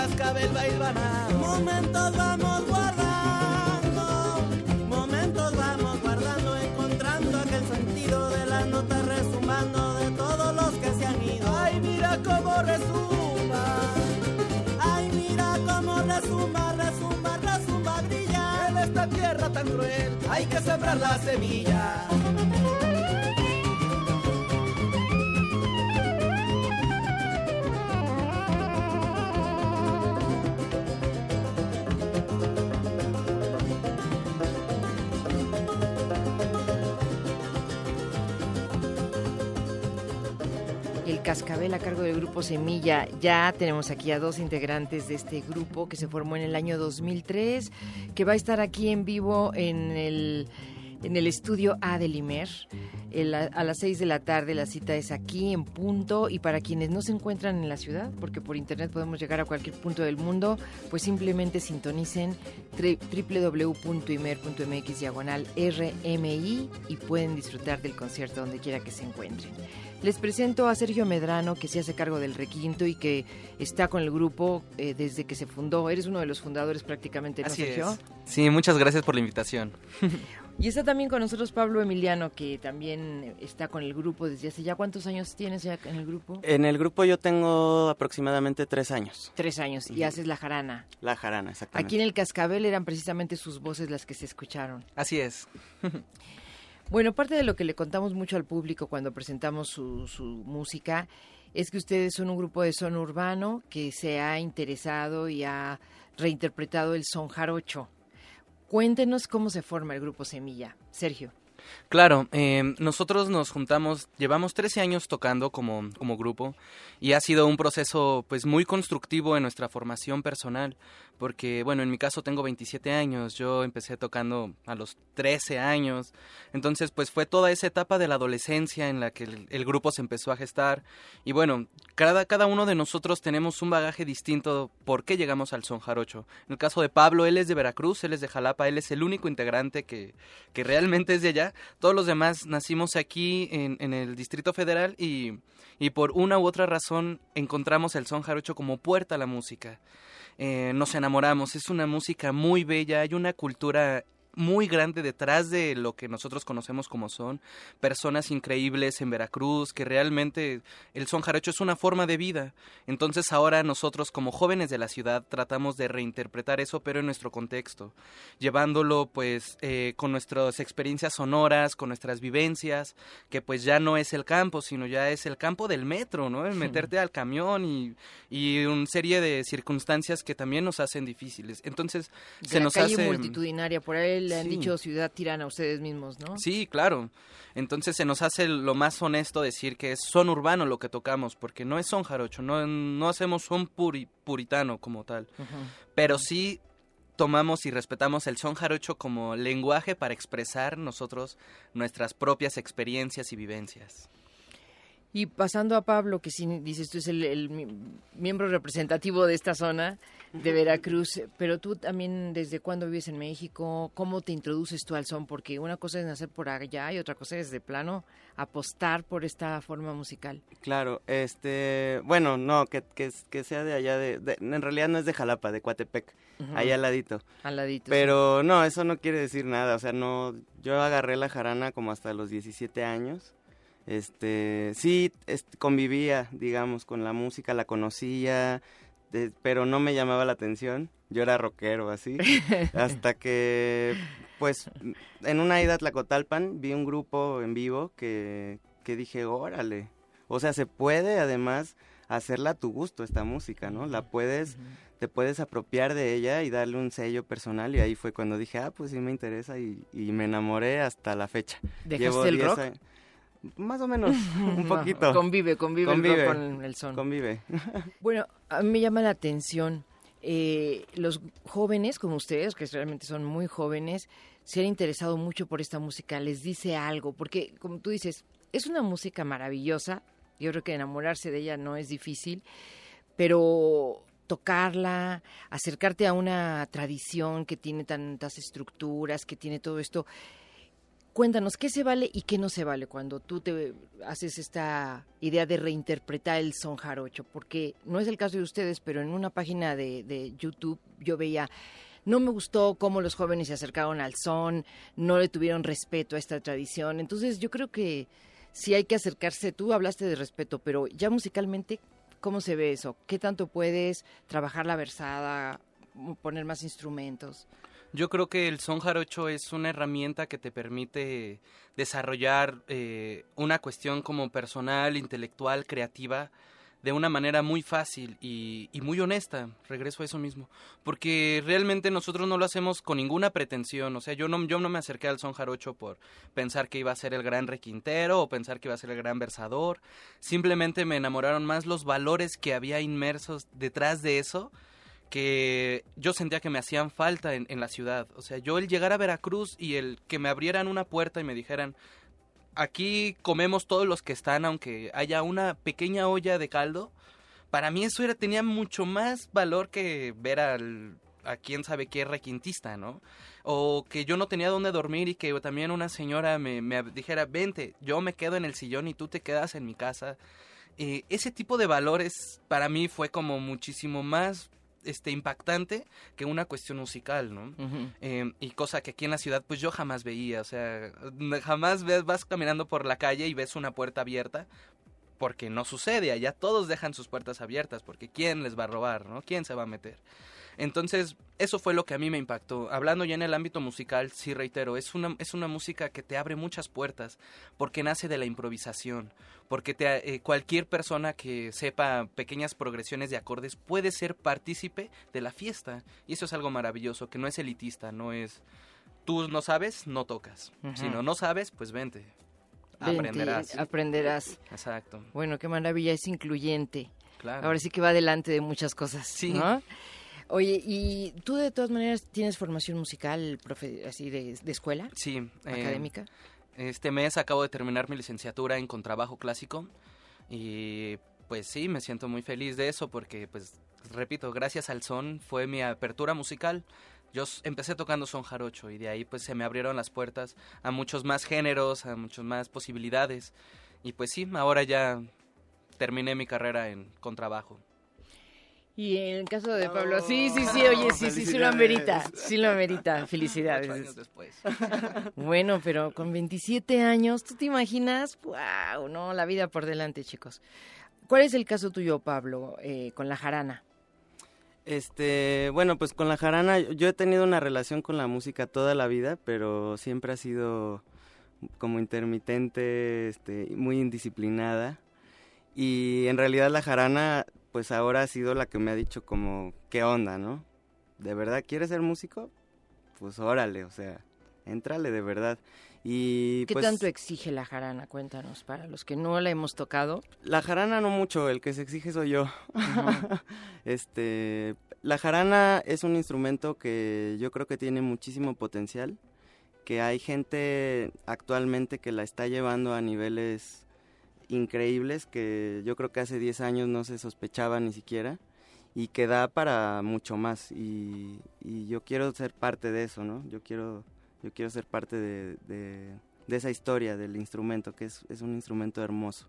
cascabel va a hilvanar. Momentos vamos guardando, encontrando aquel sentido de las notas resumbando de todos los que se han ido. Ay, mira cómo resumba. Ay, mira cómo resumba, resumba, resumba, brilla. En esta tierra tan cruel hay que sembrar la semilla. El Cascabel a cargo del grupo Semilla. Ya tenemos aquí a dos integrantes de este grupo que se formó en el año 2003, que va a estar aquí en vivo en el estudio A del IMER. A las 6 de la tarde la cita es aquí en punto, y para quienes no se encuentran en la ciudad, porque por internet podemos llegar a cualquier punto del mundo, pues simplemente sintonicen www.imer.mx/RMI y pueden disfrutar del concierto donde quiera que se encuentren. Les presento a Sergio Medrano, que se hace cargo del requinto y que está con el grupo desde que se fundó. Eres uno de los fundadores prácticamente, ¿no, Así Sergio? es. Sí, muchas gracias por la invitación. Y está también con nosotros Pablo Emiliano, que también está con el grupo desde hace ya. ¿Cuántos años tienes ya en el grupo? En el grupo yo tengo aproximadamente 3 años. 3 años, y haces la jarana. La jarana, exactamente. Aquí en el Cascabel eran precisamente sus voces las que se escucharon. Así es. Bueno, parte de lo que le contamos mucho al público cuando presentamos su música es que ustedes son un grupo de son urbano que se ha interesado y ha reinterpretado el son jarocho. Cuéntenos cómo se forma el grupo Semilla. Sergio. Claro, nosotros nos juntamos, llevamos 13 años tocando como grupo, y ha sido un proceso pues muy constructivo en nuestra formación personal, porque bueno, en mi caso tengo 27 años, yo empecé tocando a los 13 años, entonces pues fue toda esa etapa de la adolescencia en la que el grupo se empezó a gestar, y bueno, cada uno de nosotros tenemos un bagaje distinto por qué llegamos al son jarocho. En el caso de Pablo, él es de Veracruz, él es de Jalapa, él es el único integrante que realmente es de allá. Todos los demás nacimos aquí en el Distrito Federal y por una u otra razón encontramos el son jarocho como puerta a la música. Nos enamoramos, es una música muy bella, hay una cultura muy grande detrás de lo que nosotros conocemos como son, personas increíbles en Veracruz, que realmente el son jarocho es una forma de vida. Entonces ahora nosotros como jóvenes de la ciudad tratamos de reinterpretar eso, pero en nuestro contexto, llevándolo pues con nuestras experiencias sonoras, con nuestras vivencias, que pues ya no es el campo, sino ya es el campo del metro, ¿no? El meterte al camión y una serie de circunstancias que también nos hacen difíciles. Entonces se nos hace... La calle multitudinaria, por ahí le han dicho ciudad tirana a ustedes mismos, ¿no? Sí, claro. Entonces se nos hace lo más honesto decir que es son urbano lo que tocamos, porque no es son jarocho, no hacemos son puritano como tal, pero sí tomamos y respetamos el son jarocho como lenguaje para expresar nosotros nuestras propias experiencias y vivencias. Y pasando a Pablo, que sí dices tú es el miembro representativo de esta zona de Veracruz, pero tú también, ¿desde cuándo vives en México? ¿Cómo te introduces tú al son? Porque una cosa es nacer por allá y otra cosa es de plano apostar por esta forma musical. Claro, bueno, no, que sea de allá, en realidad no es de Jalapa, de Coatepec, allá al ladito. Al ladito. Pero sí. No, eso no quiere decir nada, o sea, no, yo agarré la jarana como hasta los 17 años. Sí, convivía, digamos, con la música, la conocía, pero no me llamaba la atención. Yo era rockero, así, hasta que, pues, en una ida a Tlacotalpan vi un grupo en vivo que dije, órale, o sea, se puede además hacerla a tu gusto esta música, ¿no? La puedes, te puedes apropiar de ella y darle un sello personal, y ahí fue cuando dije, pues sí me interesa, y me enamoré hasta la fecha. ¿Dejaste el rock? Más o menos, un poquito. Convive el rock con el son. Convive. Bueno, a mí me llama la atención, los jóvenes como ustedes, que realmente son muy jóvenes, se han interesado mucho por esta música, les dice algo, porque como tú dices, es una música maravillosa, yo creo que enamorarse de ella no es difícil, pero tocarla, acercarte a una tradición que tiene tantas estructuras, que tiene todo esto, Cuéntanos, ¿qué se vale y qué no se vale cuando tú te haces esta idea de reinterpretar el son jarocho? Porque no es el caso de ustedes, pero en una página de YouTube yo veía, no me gustó cómo los jóvenes se acercaron al son, no le tuvieron respeto a esta tradición. Entonces yo creo que sí hay que acercarse. Tú hablaste de respeto, pero ya musicalmente, ¿cómo se ve eso? ¿Qué tanto puedes trabajar la versada, poner más instrumentos? Yo creo que el son jarocho es una herramienta que te permite desarrollar una cuestión como personal, intelectual, creativa, de una manera muy fácil y muy honesta. Regreso a eso mismo, porque realmente nosotros no lo hacemos con ninguna pretensión. O sea, yo no me acerqué al son jarocho por pensar que iba a ser el gran requintero o pensar que iba a ser el gran versador. Simplemente me enamoraron más los valores que había inmersos detrás de eso, que yo sentía que me hacían falta en la ciudad. O sea, yo el llegar a Veracruz y el que me abrieran una puerta y me dijeran, aquí comemos todos los que están, aunque haya una pequeña olla de caldo, para mí eso tenía mucho más valor que ver a quién sabe qué requintista, ¿no? O que yo no tenía dónde dormir y que también una señora me dijera, vente, yo me quedo en el sillón y tú te quedas en mi casa. Ese tipo de valores para mí fue como muchísimo más impactante que una cuestión musical, ¿no? Uh-huh. Y cosa que aquí en la ciudad pues yo jamás veía. O sea, jamás vas caminando por la calle y ves una puerta abierta, porque no sucede. Allá todos dejan sus puertas abiertas, porque ¿quién les va a robar, no? ¿Quién se va a meter? Entonces, eso fue lo que a mí me impactó. Hablando ya en el ámbito musical, sí reitero, es una música que te abre muchas puertas, porque nace de la improvisación, porque cualquier persona que sepa pequeñas progresiones de acordes puede ser partícipe de la fiesta, y eso es algo maravilloso, que no es elitista, no es, tú no sabes, no tocas, uh-huh. Si no sabes, pues vente, aprenderás. Exacto. Bueno, qué maravilla, es incluyente. Claro. Ahora sí que va delante de muchas cosas, sí. ¿no? Oye, ¿y tú de todas maneras tienes formación musical, así de escuela? Sí. ¿Académica? Este mes acabo de terminar mi licenciatura en contrabajo clásico y pues sí, me siento muy feliz de eso porque, pues, repito, gracias al son fue mi apertura musical. Yo empecé tocando son jarocho y de ahí pues se me abrieron las puertas a muchos más géneros, a muchas más posibilidades y pues sí, ahora ya terminé mi carrera en contrabajo. Y en el caso de Pablo, sí, oye, sí lo amerita, felicidades. 8 años después. Bueno, pero con 27 años, ¿tú te imaginas? ¡Wow! No, la vida por delante, chicos. ¿Cuál es el caso tuyo, Pablo, con la jarana? Bueno, pues con la jarana, yo he tenido una relación con la música toda la vida, pero siempre ha sido como intermitente, muy indisciplinada. Y en realidad la jarana, pues ahora ha sido la que me ha dicho como, ¿qué onda, no? ¿De verdad quieres ser músico? Pues órale, o sea, éntrale de verdad. Y ¿qué pues, tanto exige la jarana? Cuéntanos, para los que no la hemos tocado. La jarana no mucho, el que se exige soy yo. Uh-huh. La jarana es un instrumento que yo creo que tiene muchísimo potencial, que hay gente actualmente que la está llevando a niveles increíbles que yo creo que hace 10 años no se sospechaba ni siquiera y que da para mucho más y yo quiero ser parte de eso, ¿no? Yo quiero ser parte de esa historia del instrumento, que es un instrumento hermoso,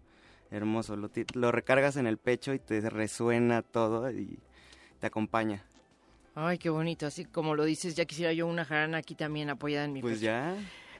lo recargas en el pecho y te resuena todo y te acompaña. Ay, qué bonito, así como lo dices, ya quisiera yo una jarana aquí también apoyada en mi pues pecho. Ya.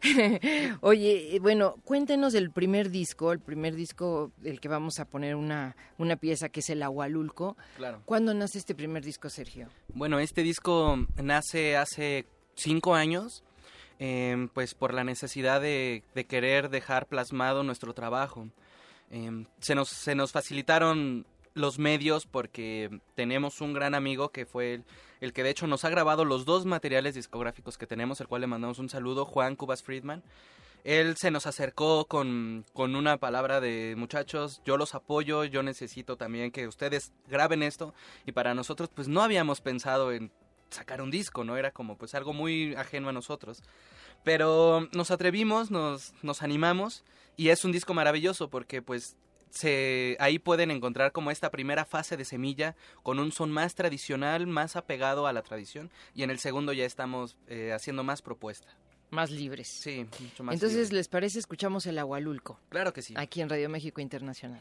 Oye, bueno, cuéntenos el primer disco del que vamos a poner una pieza, que es el Ahualulco. Claro. ¿Cuándo nace este primer disco, Sergio? Bueno, este disco nace hace 5 años, pues por la necesidad de querer dejar plasmado nuestro trabajo. Se nos facilitaron los medios porque tenemos un gran amigo que fue el que de hecho nos ha grabado los 2 materiales discográficos que tenemos, el cual le mandamos un saludo, Juan Cubas Friedman. Él se nos acercó con una palabra de: muchachos, yo los apoyo, yo necesito también que ustedes graben esto, y para nosotros pues no habíamos pensado en sacar un disco, ¿no? Era como pues algo muy ajeno a nosotros, pero nos atrevimos, nos animamos, y es un disco maravilloso porque pues ahí pueden encontrar como esta primera fase de semilla con un son más tradicional, más apegado a la tradición, y en el segundo ya estamos haciendo más propuesta. Más libres. Sí, mucho más Entonces, libre. ¿les parece? Escuchamos el Agualulco. Claro que sí. Aquí en Radio México Internacional.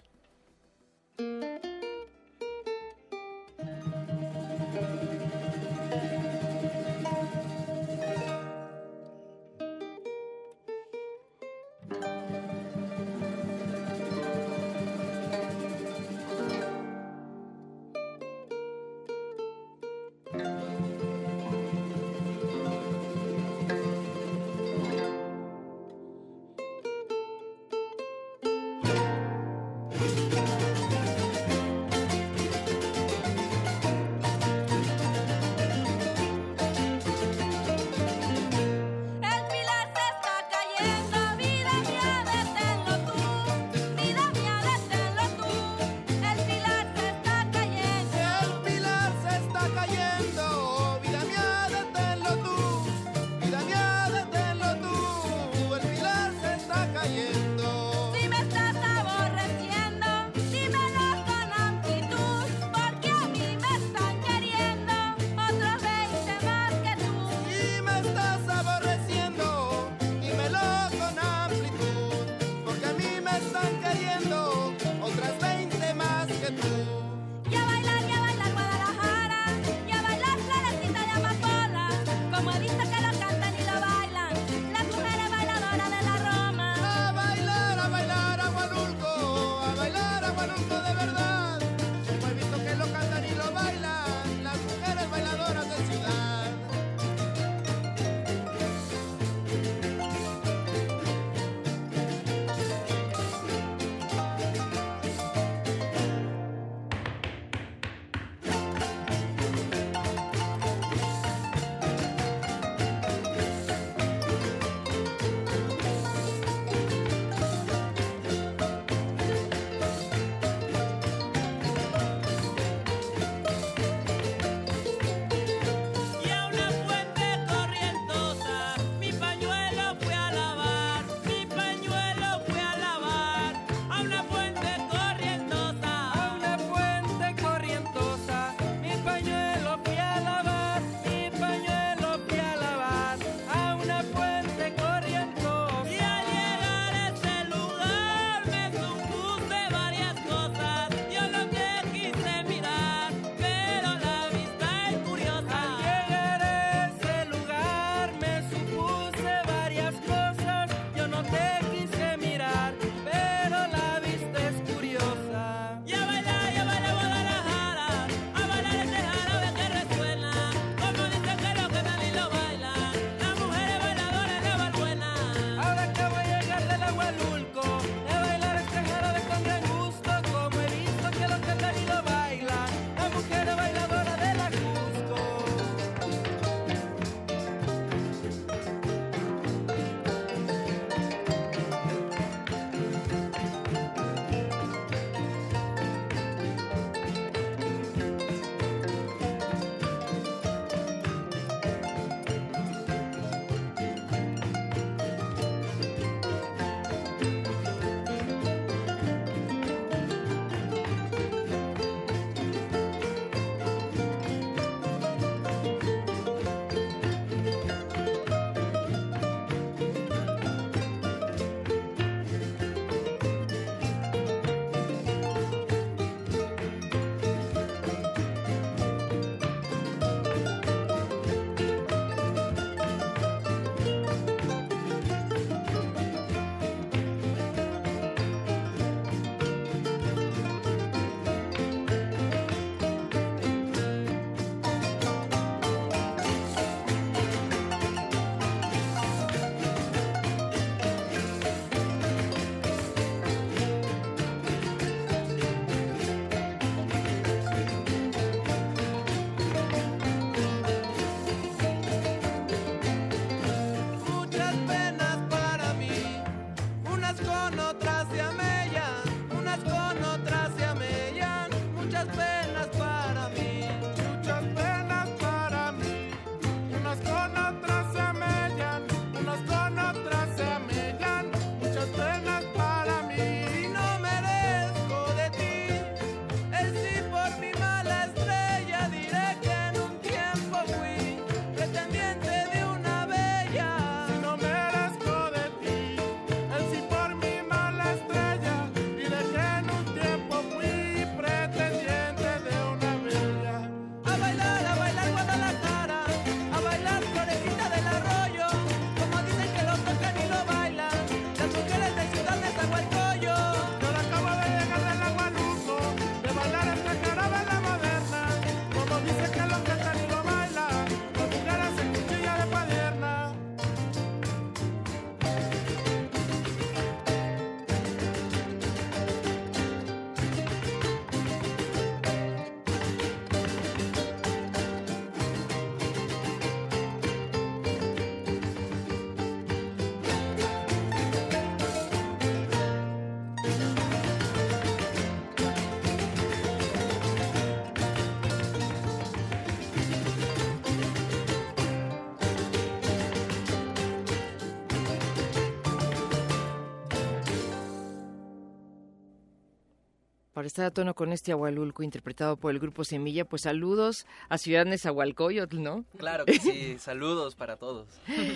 para estar a tono con este Ahualulco interpretado por el grupo Semilla, pues saludos a Ciudad Nezahualcóyotl, ¿no? Claro que sí, saludos para todos.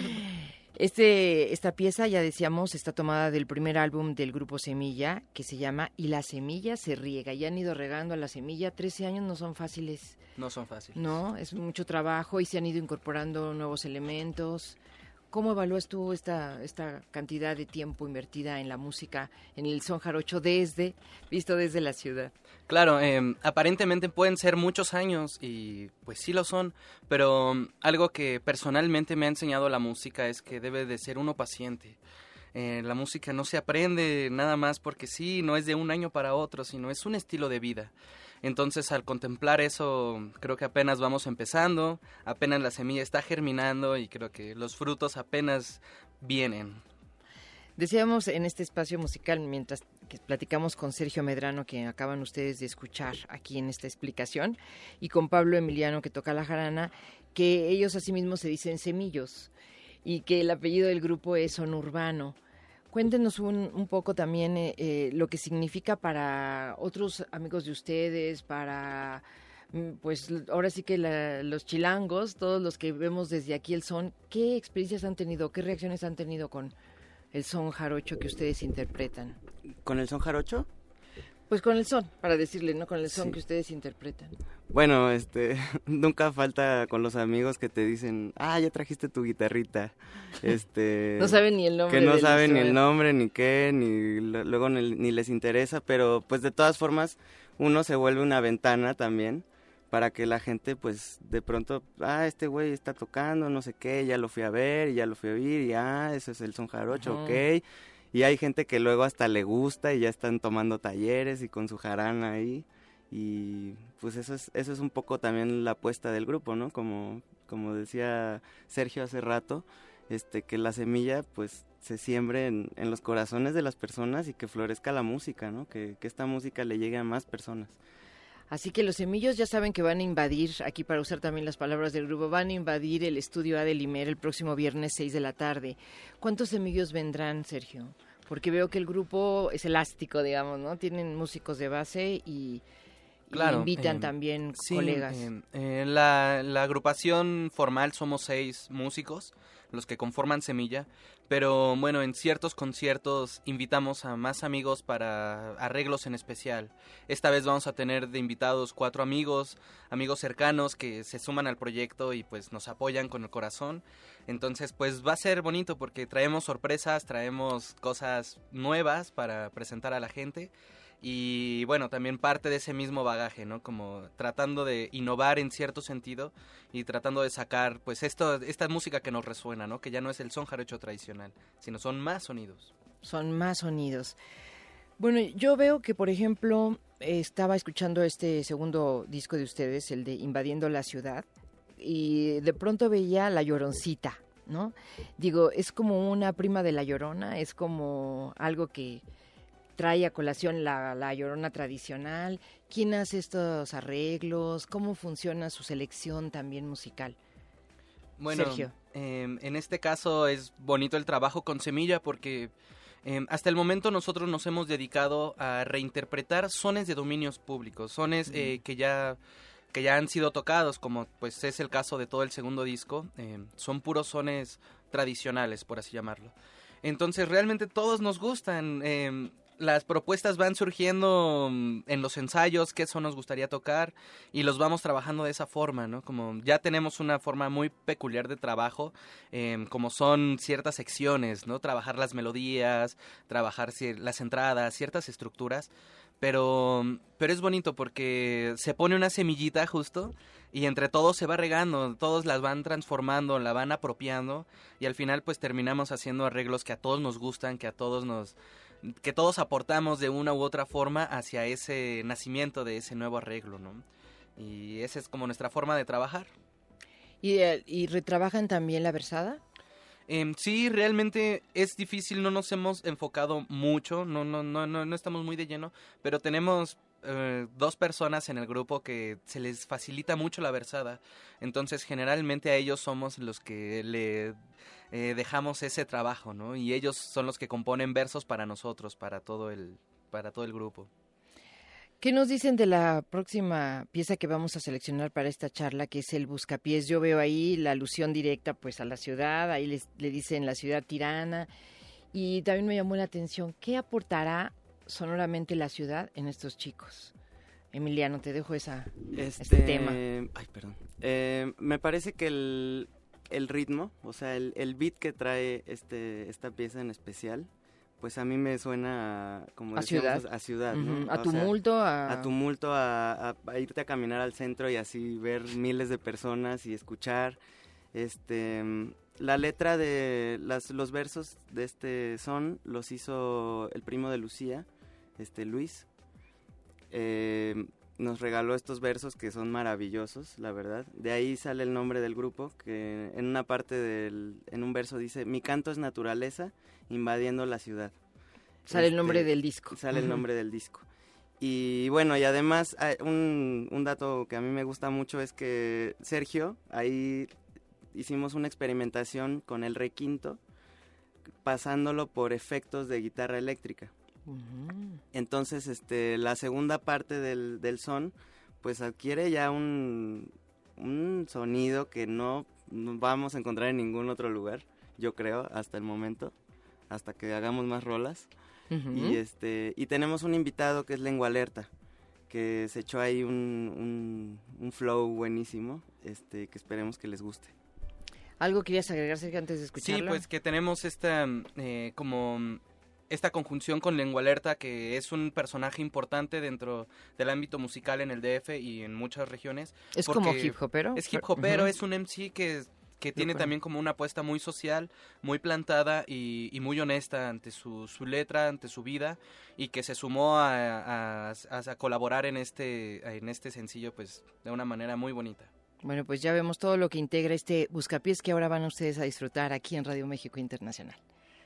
Esta pieza, ya decíamos, está tomada del primer álbum del grupo Semilla, que se llama Y la semilla se riega. Ya han ido regando a la semilla, 13 años no son fáciles. No son fáciles. No, es mucho trabajo y se han ido incorporando nuevos elementos. ¿Cómo evalúas tú esta cantidad de tiempo invertida en la música, en el son jarocho visto desde la ciudad? Claro, aparentemente pueden ser muchos años y pues sí lo son, pero algo que personalmente me ha enseñado la música es que debe de ser uno paciente. La música no se aprende nada más porque sí, no es de un año para otro, sino es un estilo de vida. Entonces, al contemplar eso, creo que apenas vamos empezando, apenas la semilla está germinando y creo que los frutos apenas vienen. Decíamos en este espacio musical, mientras que platicamos con Sergio Medrano, que acaban ustedes de escuchar aquí en esta explicación, y con Pablo Emiliano, que toca la jarana, que ellos asimismo se dicen semillos y que el apellido del grupo es Sonurbano. Cuéntenos un poco también lo que significa para otros amigos de ustedes, para, pues ahora sí que los chilangos, todos los que vemos desde aquí el son, ¿qué experiencias han tenido, qué reacciones han tenido con el son jarocho que ustedes interpretan? ¿Con el son jarocho? Pues con el son, para decirle, ¿no? Con el son Sí. que ustedes interpretan. Bueno, nunca falta con los amigos que te dicen, ya trajiste tu guitarrita. No saben ni el nombre. Que no del saben ni el instrumento. nombre, ni qué, luego ni les interesa, pero pues de todas formas uno se vuelve una ventana también para que la gente pues de pronto, este güey está tocando, no sé qué, ya lo fui a ver, y ya lo fui a oír, y ese es el son jarocho, Ajá. ok. Y hay gente que luego hasta le gusta y ya están tomando talleres y con su jarana ahí. Y pues eso es un poco también la apuesta del grupo, ¿no? Como decía Sergio hace rato, que la semilla pues se siembre en los corazones de las personas y que florezca la música, ¿no? Que esta música le llegue a más personas. Así que los semillos ya saben que van a invadir, aquí para usar también las palabras del grupo, van a invadir el estudio A de Limer el próximo viernes 6 de la tarde. ¿Cuántos semillos vendrán, Sergio? Porque veo que el grupo es elástico, digamos, ¿no? Tienen músicos de base y Claro, invitan también sí, colegas. La agrupación formal somos 6 músicos, los que conforman Semilla, pero bueno, en ciertos conciertos invitamos a más amigos para arreglos en especial. Esta vez vamos a tener de invitados 4 amigos cercanos que se suman al proyecto y pues nos apoyan con el corazón. Entonces pues va a ser bonito porque traemos sorpresas, traemos cosas nuevas para presentar a la gente. Y bueno, también parte de ese mismo bagaje, ¿no? Como tratando de innovar en cierto sentido y tratando de sacar, pues esta música que nos resuena, ¿no? Que ya no es el son jarocho tradicional, sino son más sonidos. Son más sonidos. Bueno, yo veo que, por ejemplo, estaba escuchando este segundo disco de ustedes, el de Invadiendo la Ciudad, y de pronto veía La Lloroncita, ¿no? Digo, es como una prima de La Llorona, es como algo que trae a colación la Llorona tradicional. ¿Quién hace estos arreglos? ¿Cómo funciona su selección también musical? Bueno, Sergio. En este caso es bonito el trabajo con Semilla porque hasta el momento nosotros nos hemos dedicado a reinterpretar sones de dominios públicos, sones que ya han sido tocados, como pues es el caso de todo el segundo disco. Son puros sones tradicionales, por así llamarlo. Entonces realmente todos nos gustan. Las propuestas van surgiendo en los ensayos, qué son nos gustaría tocar, y los vamos trabajando de esa forma, ¿no? Como ya tenemos una forma muy peculiar de trabajo, como son ciertas secciones, ¿no? Trabajar las melodías, trabajar las entradas, ciertas estructuras, pero es bonito porque se pone una semillita justo y entre todos se va regando, todos las van transformando, la van apropiando y al final pues terminamos haciendo arreglos que a todos nos gustan, que todos aportamos de una u otra forma hacia ese nacimiento de ese nuevo arreglo, ¿no? Y esa es como nuestra forma de trabajar. ¿Y retrabajan también la versada? Sí, realmente es difícil, no nos hemos enfocado mucho, no estamos muy de lleno, pero tenemos 2 personas en el grupo que se les facilita mucho la versada, entonces generalmente a ellos somos los que le dejamos ese trabajo, ¿no? Y ellos son los que componen versos para nosotros, para todo el grupo. ¿Qué nos dicen de la próxima pieza que vamos a seleccionar para esta charla, que es el Buscapiés? Yo veo ahí la alusión directa pues a la ciudad, ahí le dicen la ciudad tirana, y también me llamó la atención, ¿qué aportará sonoramente la ciudad en estos chicos? Emiliano, te dejo este tema. Ay, perdón. Me parece que el ritmo, o sea, el beat que trae esta pieza en especial, pues a mí me suena como a ciudad, ¿no? A tumulto, a tumulto, a irte a caminar al centro y así ver miles de personas y escuchar. La letra de los versos de este son los hizo el primo de Lucía, Luis. Nos regaló estos versos que son maravillosos, la verdad. De ahí sale el nombre del grupo, que en una parte en un verso dice: mi canto es naturaleza invadiendo la ciudad. Sale el nombre del disco. Sale el nombre del disco. Y bueno, y además un dato que a mí me gusta mucho es que Sergio, ahí hicimos una experimentación con el requinto, pasándolo por efectos de guitarra eléctrica. Entonces, la segunda parte del son, pues adquiere ya un sonido que no vamos a encontrar en ningún otro lugar, yo creo, hasta el momento, hasta que hagamos más rolas. Y tenemos un invitado que es Lengua Alerta, que se echó ahí un flow buenísimo, que esperemos que les guste. ¿Algo querías agregar, Sergio, antes de escucharlo? Sí, pues que tenemos esta conjunción con Lengua Alerta, que es un personaje importante dentro del ámbito musical en el DF y en muchas regiones. ¿Es como hip hopero? Es hip hopero, es un MC que tiene también como una apuesta muy social, muy plantada y muy honesta ante su letra, ante su vida, y que se sumó a colaborar en este sencillo pues de una manera muy bonita. Bueno, pues ya vemos todo lo que integra este Buscapiés que ahora van ustedes a disfrutar aquí en Radio México Internacional.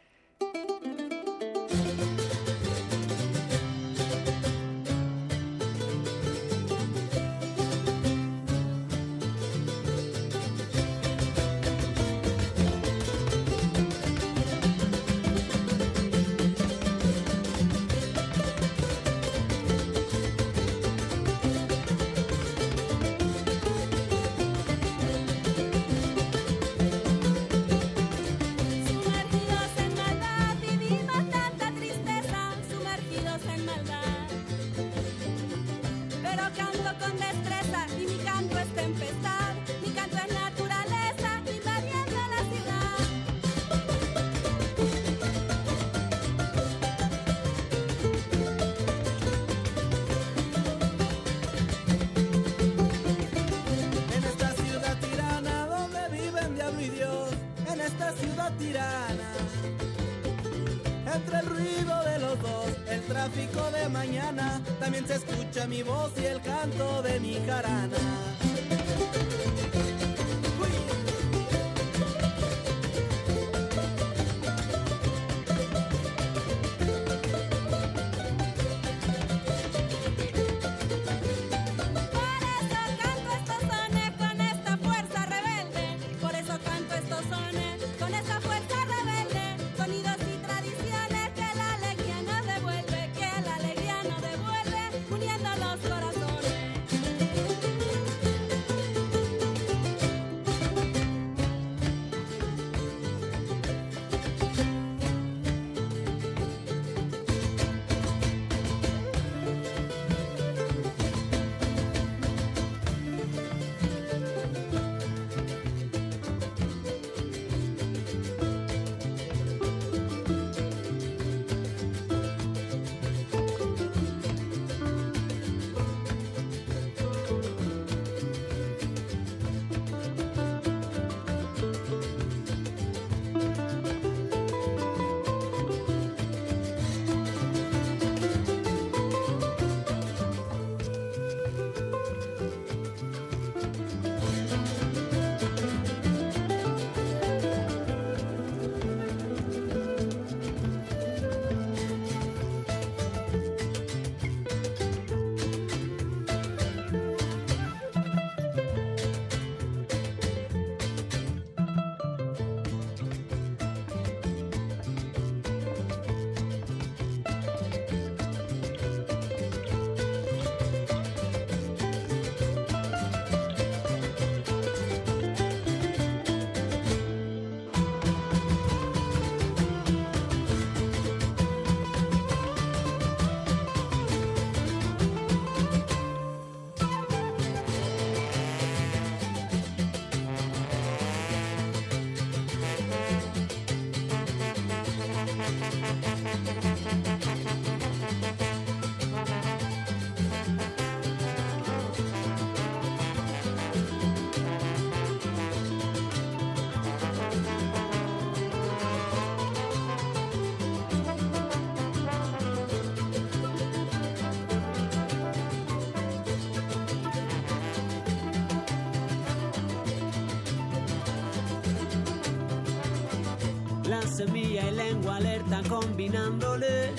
También se escucha mi voz y el canto de mi jarana. la semilla y lengua alerta combinándole.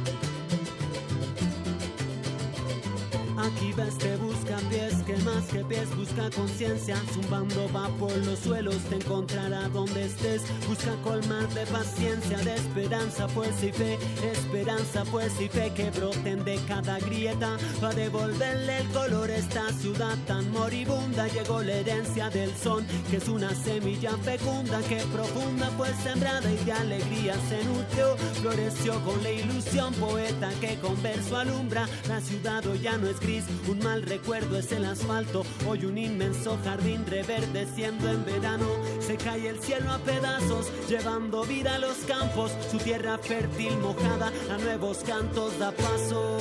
Aquí ves, te busca pies, que más que pies busca conciencia. Zumbando va por los suelos, te encontrará donde estés. Busca colmar de paciencia, de esperanza, fuerza y fe. Esperanza, fuerza y fe que broten de cada grieta. Pa' devolverle el color a esta ciudad tan moribunda. Llegó la herencia del son, que es una semilla fecunda, que profunda fue sembrada y de alegría se nutrió. Floreció con la ilusión, poeta que con verso alumbra. La ciudad hoy ya no es gris, un mal recuerdo es el asfalto. Hoy un inmenso jardín reverdeciendo en verano. Se cae el cielo a pedazos, llevando vida a los campos. Su tierra fértil mojada a nuevos cantos da paso.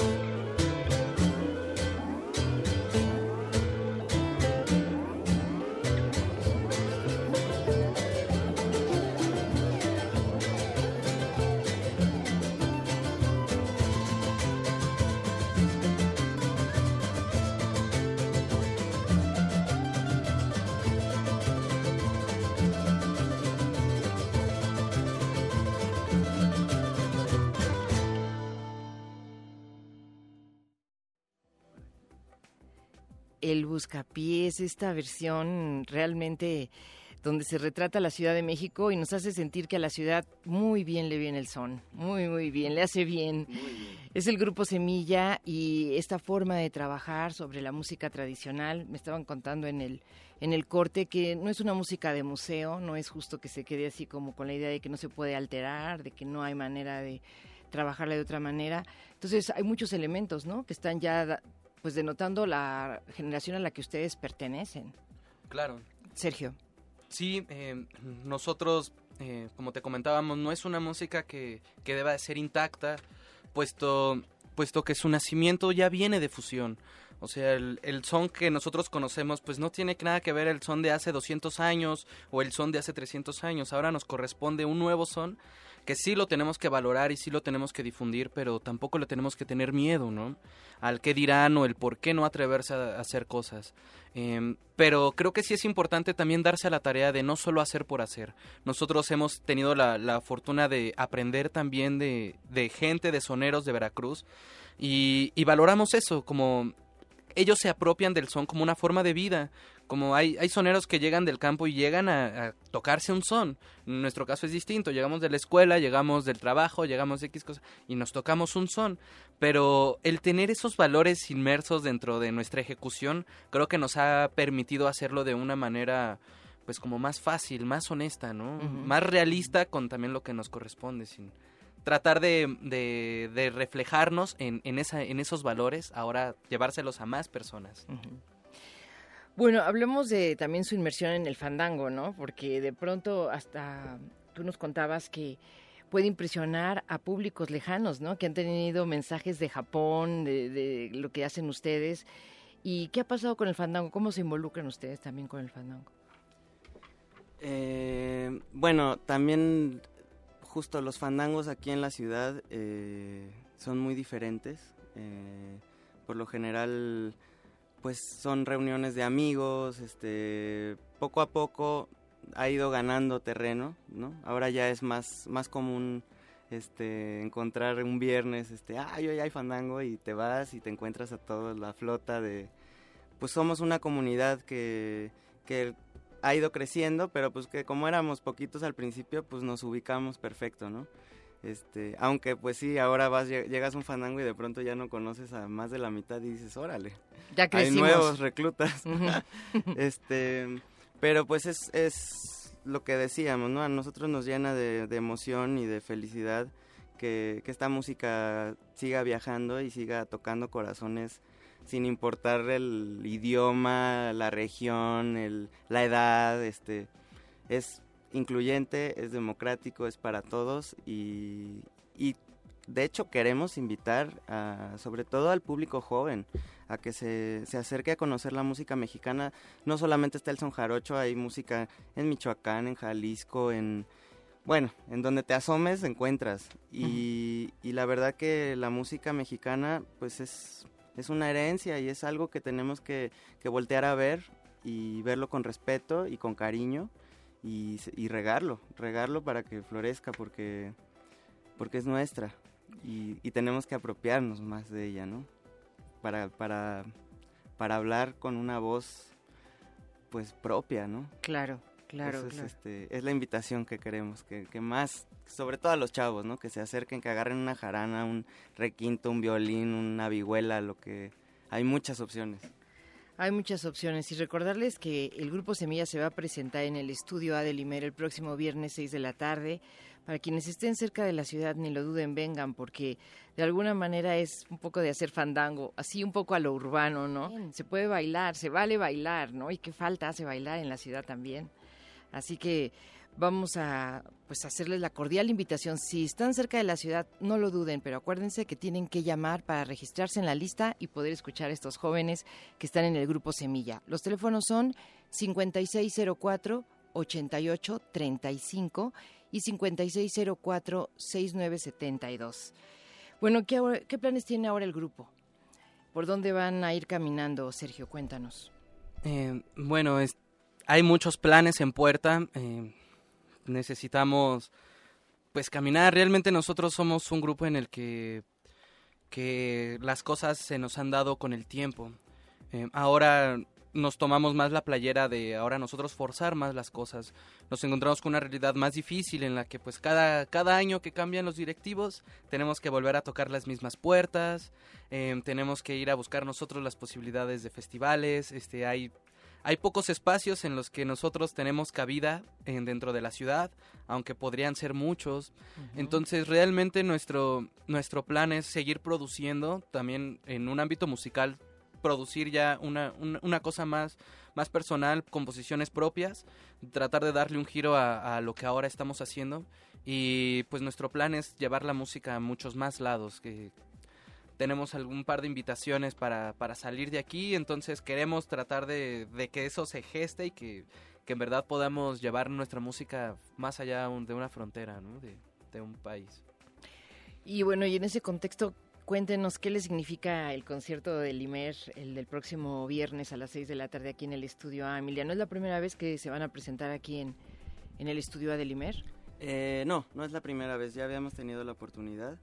El Buscapiés, esta versión realmente donde se retrata la Ciudad de México y nos hace sentir que a la ciudad muy bien le viene el son, muy bien, le hace bien. Es el Grupo Semilla y esta forma de trabajar sobre la música tradicional. Me estaban contando en el corte que no es una música de museo, no es justo que se quede así como con la idea de que no se puede alterar, de que no hay manera de trabajarla de otra manera. Entonces hay muchos elementos, ¿no?, que están ya pues denotando la generación a la que ustedes pertenecen. Claro. Sergio. Sí, nosotros, como te comentábamos, no es una música que deba de ser intacta, puesto que su nacimiento ya viene de fusión. O sea, el son que nosotros conocemos, pues no tiene nada que ver el son de hace 200 años o el son de hace 300 años. Ahora nos corresponde un nuevo son que sí lo tenemos que valorar y sí lo tenemos que difundir, pero tampoco le tenemos que tener miedo, ¿no?, al qué dirán o el por qué no atreverse a hacer cosas. Pero creo que sí es importante también darse a la tarea de no solo hacer por hacer. Nosotros hemos tenido la fortuna de aprender también de gente, de soneros de Veracruz, y valoramos eso, como ellos se apropian del son como una forma de vida. Como hay soneros que llegan del campo y llegan a tocarse un son. En nuestro caso es distinto, llegamos de la escuela, llegamos del trabajo, llegamos de X cosas y nos tocamos un son. Pero el tener esos valores inmersos dentro de nuestra ejecución creo que nos ha permitido hacerlo de una manera pues como más fácil, más honesta, ¿no? Uh-huh. Más realista con también lo que nos corresponde, sin tratar de reflejarnos en esos valores, ahora llevárselos a más personas. Uh-huh. Bueno, hablemos de también su inmersión en el fandango, ¿no? Porque de pronto hasta tú nos contabas que puede impresionar a públicos lejanos, ¿no?, que han tenido mensajes de Japón, de lo que hacen ustedes. ¿Y qué ha pasado con el fandango? ¿Cómo se involucran ustedes también con el fandango? Bueno, también justo los fandangos aquí en la ciudad son muy diferentes. Por lo general, pues son reuniones de amigos, poco a poco ha ido ganando terreno, ¿no? Ahora ya es más común encontrar un viernes, hoy hay fandango, y te vas y te encuentras a toda la flota de... Pues somos una comunidad que ha ido creciendo, pero pues que como éramos poquitos al principio, pues nos ubicamos perfecto, ¿no? Aunque pues sí, ahora llegas a un fandango y de pronto ya no conoces a más de la mitad y dices, órale, ya crecimos. Hay nuevos reclutas. Uh-huh. Pero pues es lo que decíamos, ¿no? A nosotros nos llena de emoción y de felicidad que esta música siga viajando y siga tocando corazones sin importar el idioma, la región, la edad. Es incluyente, es democrático, es para todos y de hecho queremos invitar sobre todo al público joven a que se acerque a conocer la música mexicana. No solamente está el son jarocho, hay música en Michoacán, en Jalisco, en donde te asomes encuentras. Y la verdad que la música mexicana pues es una herencia y es algo que tenemos que voltear a ver y verlo con respeto y con cariño. y regarlo para que florezca, porque es nuestra y tenemos que apropiarnos más de ella, ¿no? Para hablar con una voz pues propia, ¿no? Claro. Es la invitación que queremos, que más, sobre todo a los chavos, ¿no? Que se acerquen, que agarren una jarana, un requinto, un violín, una vihuela, hay muchas opciones. Hay muchas opciones y recordarles que el Grupo Semilla se va a presentar en el Estudio A de Limer el próximo viernes 6 de la tarde. Para quienes estén cerca de la ciudad, ni lo duden, vengan, porque de alguna manera es un poco de hacer fandango, así un poco a lo urbano, ¿no? Se puede bailar, se vale bailar, ¿no? Y qué falta hace bailar en la ciudad también. Así que vamos a hacerles la cordial invitación. Si están cerca de la ciudad, no lo duden, pero acuérdense que tienen que llamar para registrarse en la lista y poder escuchar a estos jóvenes que están en el Grupo Semilla. Los teléfonos son 5604-8835 y 5604-6972. Bueno, ¿qué planes tiene ahora el grupo? ¿Por dónde van a ir caminando, Sergio? Cuéntanos. Hay muchos planes en puerta, necesitamos pues caminar. Realmente nosotros somos un grupo en el que las cosas se nos han dado con el tiempo. Ahora nos tomamos más la playera de ahora nosotros forzar más las cosas. Nos encontramos con una realidad más difícil en la que pues cada año que cambian los directivos tenemos que volver a tocar las mismas puertas, tenemos que ir a buscar nosotros las posibilidades de festivales, hay pocos espacios en los que nosotros tenemos cabida dentro de la ciudad, aunque podrían ser muchos. Uh-huh. Entonces, realmente nuestro plan es seguir produciendo, también en un ámbito musical, producir ya una cosa más personal, composiciones propias, tratar de darle un giro a lo que ahora estamos haciendo. Y pues nuestro plan es llevar la música a muchos más lados, que tenemos algún par de invitaciones para salir de aquí, entonces queremos tratar de que eso se geste y que en verdad podamos llevar nuestra música más allá de una frontera, ¿no? de un país. Y bueno, y en ese contexto, cuéntenos qué le significa el concierto de Limer, el del próximo viernes a las 6 de la tarde aquí en el Estudio A. Emilia, ¿no es la primera vez que se van a presentar aquí en el Estudio A de Limer? No es la primera vez, ya habíamos tenido la oportunidad,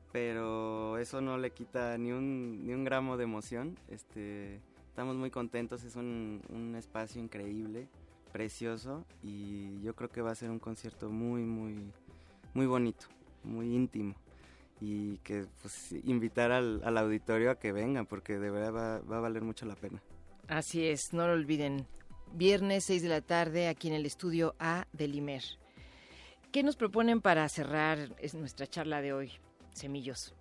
pero eso no le quita ni un gramo de emoción. Estamos muy contentos, es un espacio increíble, precioso, y yo creo que va a ser un concierto muy, muy, muy bonito, muy íntimo, y que pues invitar al auditorio a que vengan, porque de verdad va a valer mucho la pena. Así es, no lo olviden, viernes 6 de la tarde aquí en el Estudio A de Limer. ¿Qué nos proponen para cerrar nuestra charla de hoy, Semillos?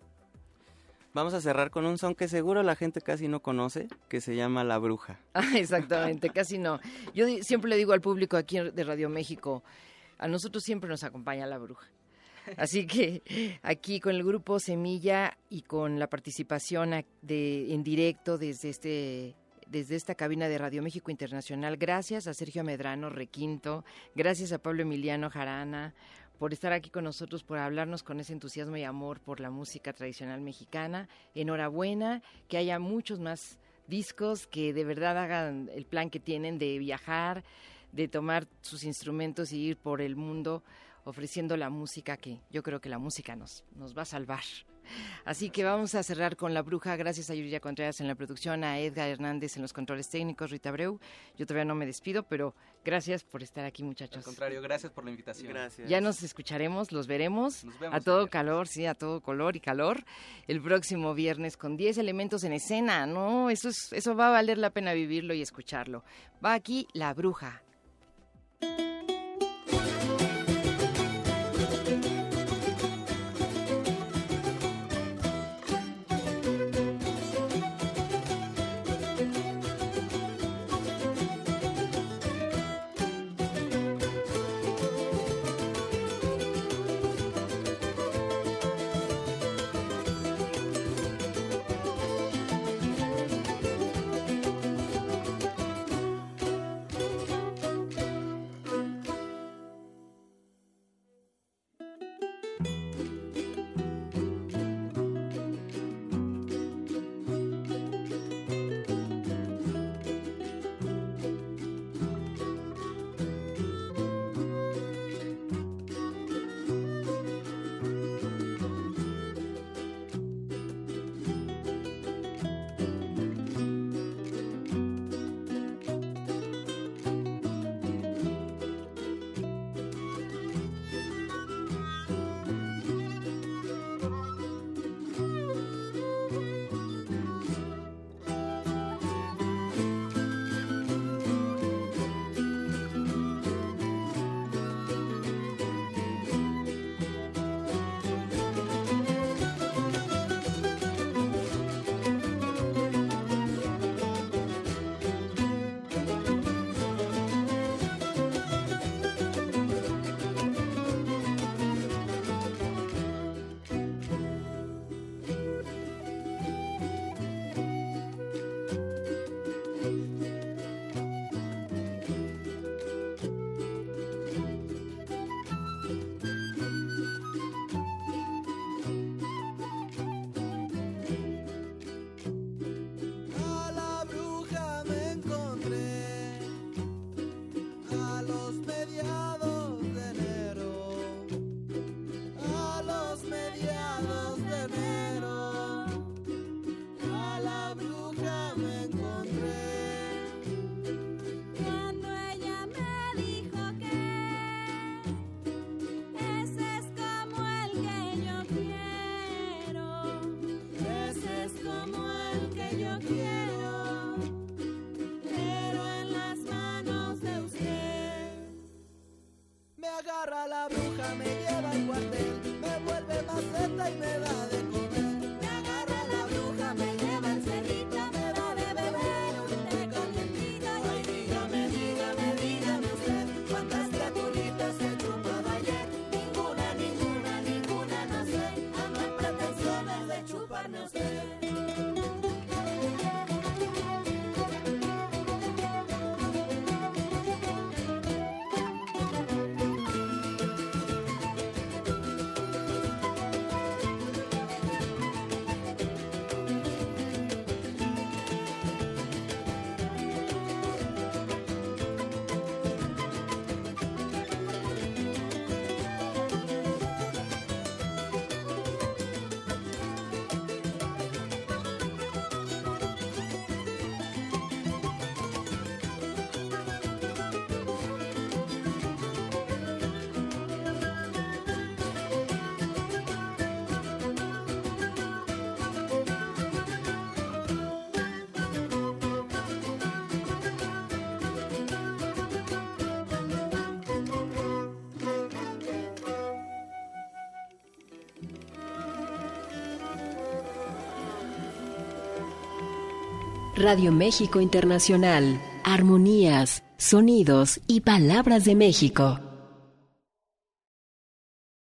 Vamos a cerrar con un son que seguro la gente casi no conoce, que se llama La Bruja. Exactamente, casi no. Yo siempre le digo al público aquí de Radio México, a nosotros siempre nos acompaña La Bruja. Así que aquí con el Grupo Semilla y con la participación en directo desde esta cabina de Radio México Internacional, gracias a Sergio Medrano Requinto, gracias a Pablo Emiliano Jarana, por estar aquí con nosotros, por hablarnos con ese entusiasmo y amor por la música tradicional mexicana. Enhorabuena, que haya muchos más discos, que de verdad hagan el plan que tienen de viajar, de tomar sus instrumentos y ir por el mundo ofreciendo la música, que yo creo que la música nos va a salvar. Así que vamos a cerrar con La Bruja. Gracias a Yuridia Contreras en la producción, a Edgar Hernández en los controles técnicos, Rita Abreu. Yo todavía no me despido, pero gracias por estar aquí, muchachos. Al contrario, gracias por la invitación. Gracias. Ya nos escucharemos, los veremos Nos vemos a todo calor, sí, a todo color y calor, el próximo viernes con 10 elementos en escena, ¿no? Eso va a valer la pena vivirlo y escucharlo. Va aquí La Bruja. bruja me lleva al cuartel, me vuelve maceta y me da de comer. Me agarra la bruja, me lleva al cerrito, me da de beber un té calientito. Ay, dígame usted, ¿cuántas criaturitas he chupado ayer? Ninguna, no sé, ando en pretensiones de chuparme a usted. Radio México Internacional, armonías, sonidos y palabras de México.